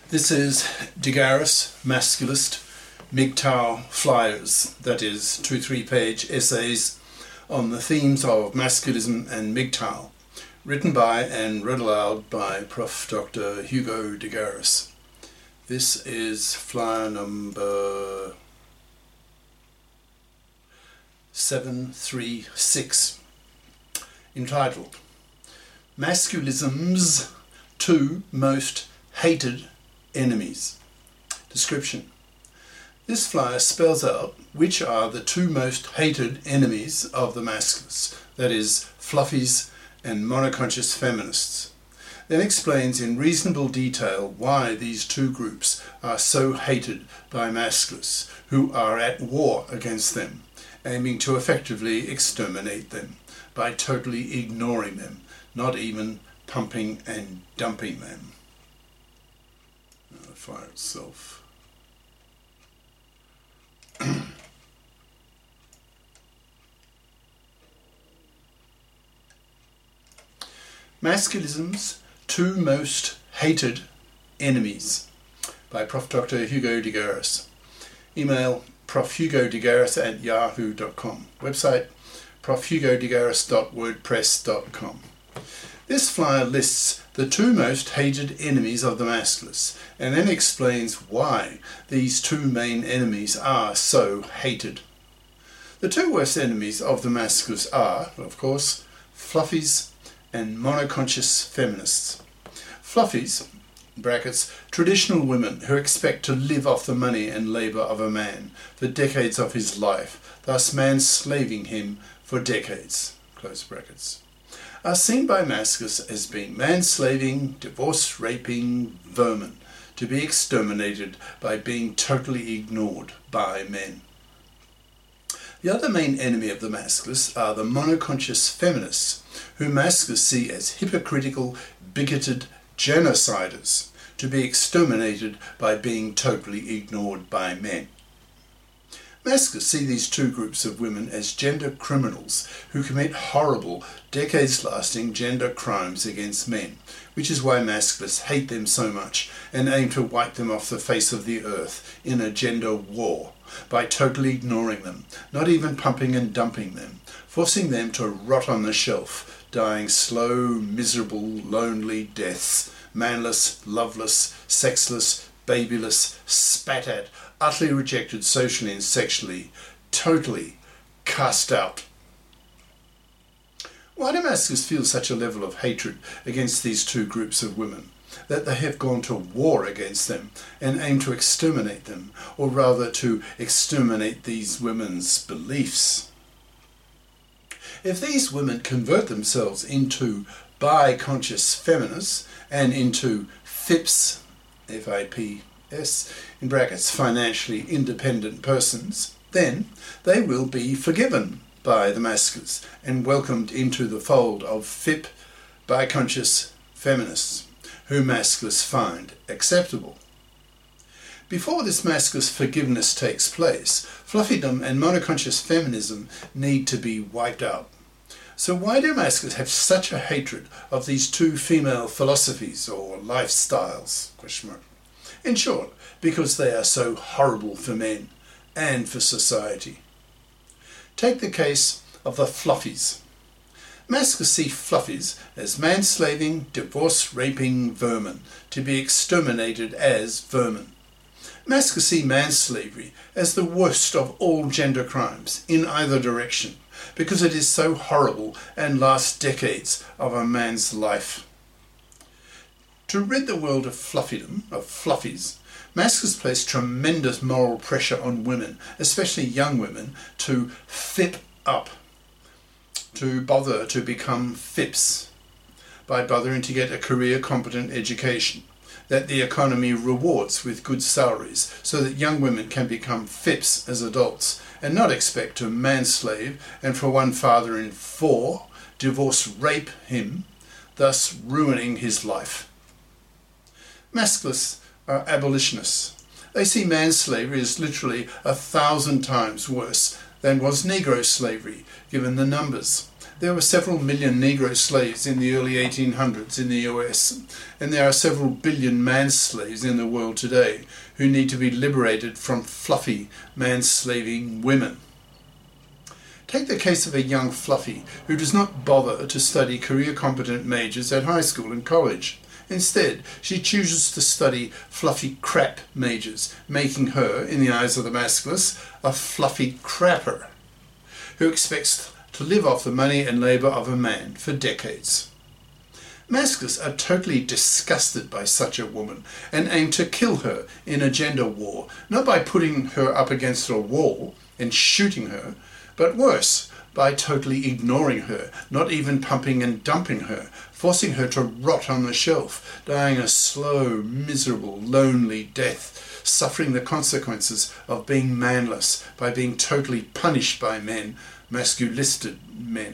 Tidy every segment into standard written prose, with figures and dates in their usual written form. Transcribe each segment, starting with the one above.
This is Digaris, Masculist, MGTOW Flyers, that is 2 3-page essays on the themes of masculism and MGTOW, written by and read aloud by Prof. Dr. Hugo Digaris. This is flyer number 736, entitled Masculism's Two Most Hated Enemies. Description. This flyer spells out which are the two most hated enemies of the masculists, that is, fluffies and monoconscious feminists. Then explains in reasonable detail why these two groups are so hated by masculists, who are at war against them, aiming to effectively exterminate them by totally ignoring them, not even pumping and dumping them. The fire itself. Masculism's Two Most Hated Enemies by Prof. Dr. Hugo Digaris. Email profhugodigaris@yahoo.com. Website profhugodigaris.wordpress.com. This flyer lists the two most hated enemies of the masculists and then explains why these two main enemies are so hated. The two worst enemies of the masculists are, of course, fluffies and monoconscious feminists. Fluffies, brackets, traditional women who expect to live off the money and labour of a man for decades of his life, thus manslaving him for decades, close brackets, are seen by masculists as being manslaving, divorce-raping vermin to be exterminated by being totally ignored by men. The other main enemy of the masculists are the monoconscious feminists, who masculists see as hypocritical, bigoted genociders to be exterminated by being totally ignored by men. Masculists see these two groups of women as gender criminals who commit horrible, decades-lasting gender crimes against men, which is why masculists hate them so much and aim to wipe them off the face of the earth in a gender war by totally ignoring them, not even pumping and dumping them, forcing them to rot on the shelf, dying slow, miserable, lonely deaths, manless, loveless, sexless, babyless, spat at, utterly rejected socially and sexually, totally cast out. Why do masculists feel such a level of hatred against these two groups of women, that they have gone to war against them and aim to exterminate them, or rather to exterminate these women's beliefs? If these women convert themselves into bi-conscious feminists and into FIPS, F-I-P-S, in brackets, financially independent persons, then they will be forgiven by the masculists and welcomed into the fold of FIP, bi-conscious feminists, whom masculists find acceptable. Before this masculinist forgiveness takes place, fluffydom and monoconscious feminism need to be wiped out. So why do masculists have such a hatred of these two female philosophies or lifestyles? In short, because they are so horrible for men and for society. Take the case of the fluffies. Masculists see fluffies as manslaving, divorce-raping vermin to be exterminated as vermin. Masculists see manslavery as the worst of all gender crimes in either direction, because it is so horrible and lasts decades of a man's life. To rid the world of fluffydom, of fluffies, masculists place tremendous moral pressure on women, especially young women, to FIP up, to bother to become FIPs, by bothering to get a career-competent education that the economy rewards with good salaries, so that young women can become FIPs as adults and not expect to manslave and, for one father in four, divorce-rape him, thus ruining his life. Masculists are abolitionists. They see manslavery as literally 1,000 times worse than was Negro slavery, given the numbers. There were several million Negro slaves in the early 1800s in the US, and there are several billion man-slaves in the world today who need to be liberated from fluffy, man-slaving women. Take the case of a young fluffy who does not bother to study career-competent majors at high school and college. Instead, she chooses to study fluffy crap majors, making her, in the eyes of the masculus, a fluffy crapper who expects to live off the money and labour of a man for decades. Masculists are totally disgusted by such a woman and aim to kill her in a gender war, not by putting her up against a wall and shooting her, but worse, by totally ignoring her, not even pumping and dumping her, forcing her to rot on the shelf, dying a slow, miserable, lonely death, suffering the consequences of being manless by being totally punished by men, masculisted men.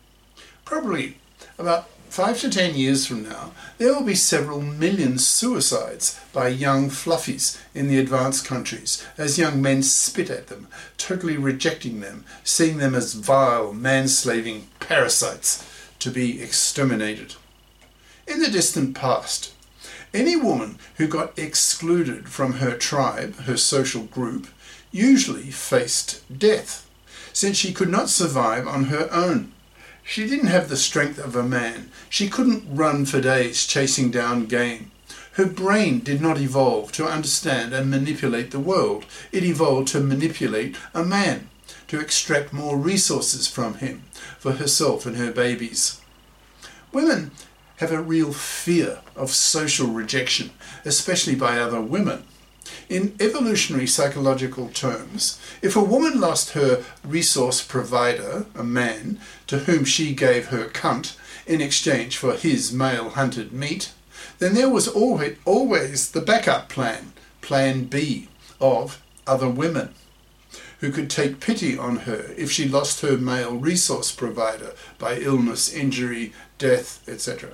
Probably about 5 to 10 years from now, there will be several million suicides by young fluffies in the advanced countries as young men spit at them, totally rejecting them, seeing them as vile, man-slaving parasites to be exterminated. In the distant past, any woman who got excluded from her tribe, her social group, usually faced death, since she could not survive on her own. She didn't have the strength of a man. She couldn't run for days chasing down game. Her brain did not evolve to understand and manipulate the world. It evolved to manipulate a man, to extract more resources from him for herself and her babies. Women have a real fear of social rejection, especially by other women. In evolutionary psychological terms, if a woman lost her resource provider, a man, to whom she gave her cunt in exchange for his male-hunted meat, then there was always the backup plan, Plan B, of other women, who could take pity on her if she lost her male resource provider by illness, injury, death, etc.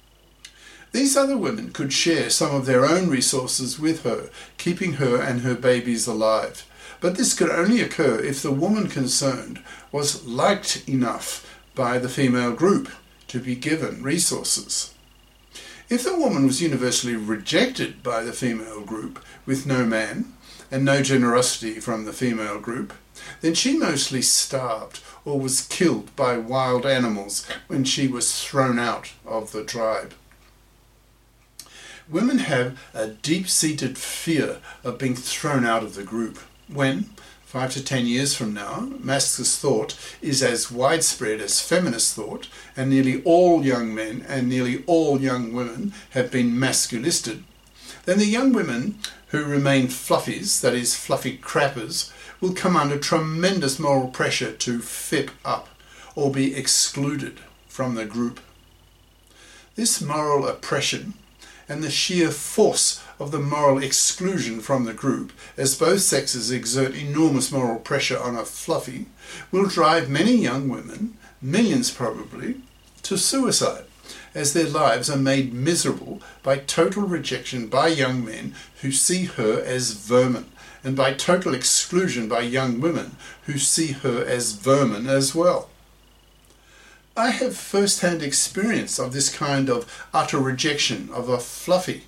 These other women could share some of their own resources with her, keeping her and her babies alive. But this could only occur if the woman concerned was liked enough by the female group to be given resources. If the woman was universally rejected by the female group with no man and no generosity from the female group, then she mostly starved or was killed by wild animals when she was thrown out of the tribe. Women have a deep-seated fear of being thrown out of the group. When, 5 to 10 years from now, masculinist thought is as widespread as feminist thought, and nearly all young men and nearly all young women have been masculisted, then the young women who remain fluffies, that is, fluffy crappers, will come under tremendous moral pressure to fip up or be excluded from the group. This moral oppression and the sheer force of the moral exclusion from the group, as both sexes exert enormous moral pressure on a fluffy, will drive many young women, millions probably, to suicide, as their lives are made miserable by total rejection by young men who see her as vermin, and by total exclusion by young women who see her as vermin as well. I have first-hand experience of this kind of utter rejection of a fluffy.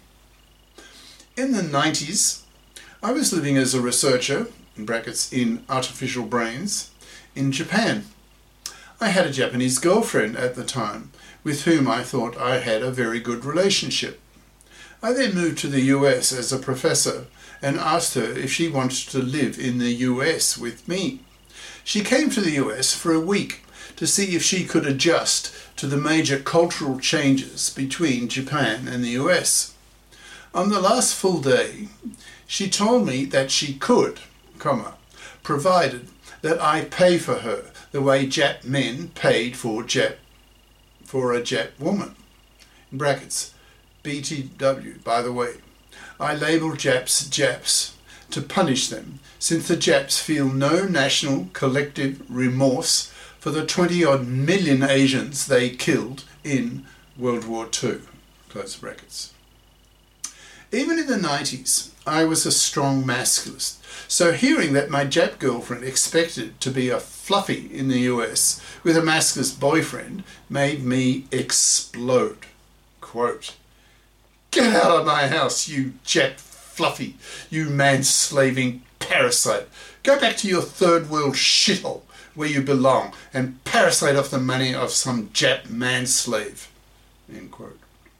In the 90s, I was living as a researcher, in brackets, in artificial brains, in Japan. I had a Japanese girlfriend at the time, with whom I thought I had a very good relationship. I then moved to the US as a professor and asked her if she wanted to live in the US with me. She came to the US for a week to see if she could adjust to the major cultural changes between Japan and the US. On the last full day, she told me that she could, provided that I pay for her the way Jap men paid for a Jap woman. In brackets, BTW, by the way. I label Japs Japs to punish them, since the Japs feel no national collective remorse for the 20-odd million Asians they killed in World War II, close brackets. Even in the 90s, I was a strong masculist. So hearing that my Jap girlfriend expected to be a fluffy in the US with a masculist boyfriend made me explode. Quote, "Get out of my house, you Jap fluffy, you man-slaving parasite. Go back to your third world shithole where you belong and parasite off the money of some Jap man-slave." End quote.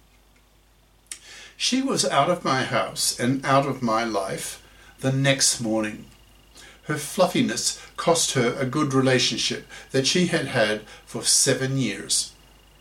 She was out of my house and out of my life the next morning. Her fluffiness cost her a good relationship that she had had for 7 years.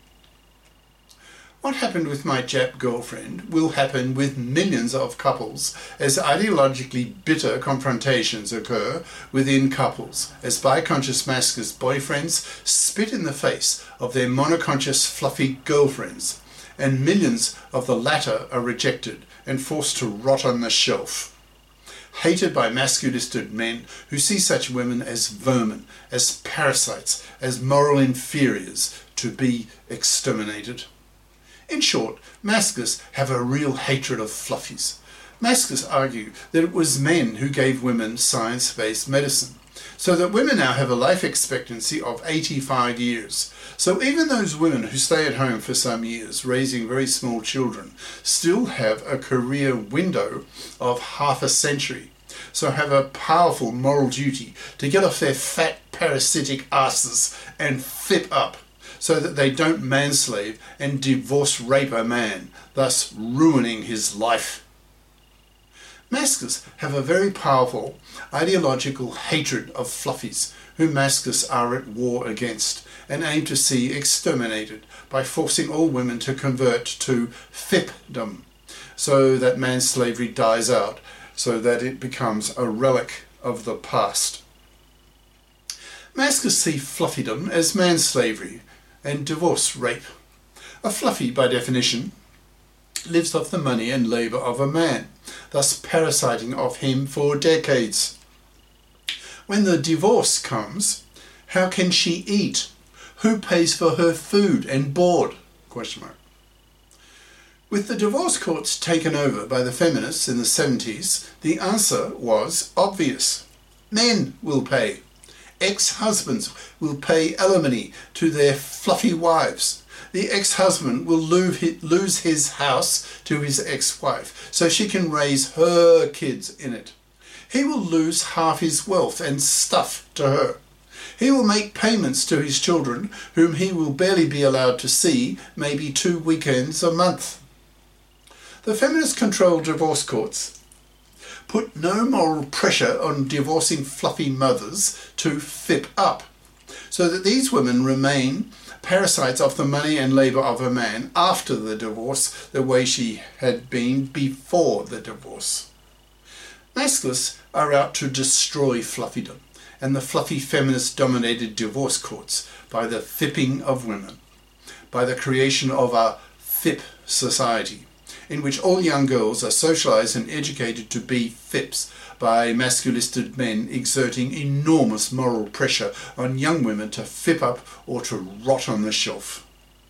What happened with my Jap girlfriend will happen with millions of couples as ideologically bitter confrontations occur within couples, as biconscious masculist boyfriends spit in the face of their monoconscious fluffy girlfriends, and millions of the latter are rejected and forced to rot on the shelf. Hated by masculistic men who see such women as vermin, as parasites, as moral inferiors to be exterminated. In short, masculists have a real hatred of fluffies. Masculists argue that it was men who gave women science-based medicine, so that women now have a life expectancy of 85 years. So even those women who stay at home for some years, raising very small children, still have a career window of half a century, so have a powerful moral duty to get off their fat parasitic asses and flip up, so that they don't manslave and divorce rape a man, thus ruining his life. Masculists have a very powerful ideological hatred of fluffies, whom masculists are at war against and aim to see exterminated by forcing all women to convert to fipdom, so that manslavery dies out, so that it becomes a relic of the past. Masculists see fluffydom as manslavery and divorce rape. A fluffy, by definition, lives off the money and labour of a man, thus parasiting off him for decades. When the divorce comes, how can she eat? Who pays for her food and board? Question mark. With the divorce courts taken over by the feminists in the 70s, the answer was obvious. Men will pay. Ex-husbands will pay alimony to their fluffy wives. The ex-husband will lose his house to his ex-wife so she can raise her kids in it. He will lose half his wealth and stuff to her. He will make payments to his children, whom he will barely be allowed to see, maybe 2 weekends a month. The feminist-controlled divorce courts put no moral pressure on divorcing fluffy mothers to fip up, so that these women remain parasites of the money and labour of a man after the divorce, the way she had been before the divorce. Masculists are out to destroy fluffydom and the fluffy feminist-dominated divorce courts by the fipping of women, by the creation of a FIP society, in which all young girls are socialised and educated to be FIPs by masculistic men exerting enormous moral pressure on young women to fip up or to rot on the shelf.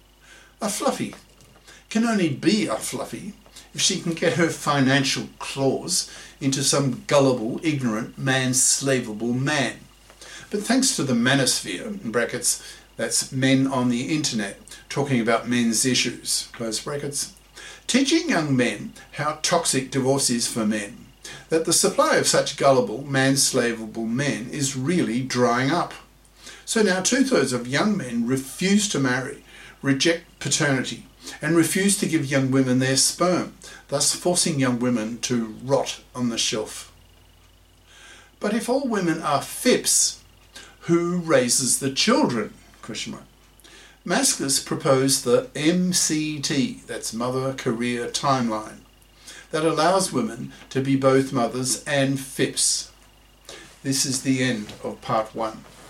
A fluffy can only be a fluffy if she can get her financial claws into some gullible, ignorant, man-slavable man. But thanks to the manosphere, in brackets, that's men on the internet talking about men's issues, close brackets, teaching young men how toxic divorce is for men, that the supply of such gullible, man-slavable men is really drying up. So now 2/3 of young men refuse to marry, reject paternity, and refuse to give young women their sperm, thus forcing young women to rot on the shelf. But if all women are FIPs, who raises the children? Question mark. Masculists propose the MCT, that's Mother Career Timeline, that allows women to be both mothers and FIPs. This is the end of part 1.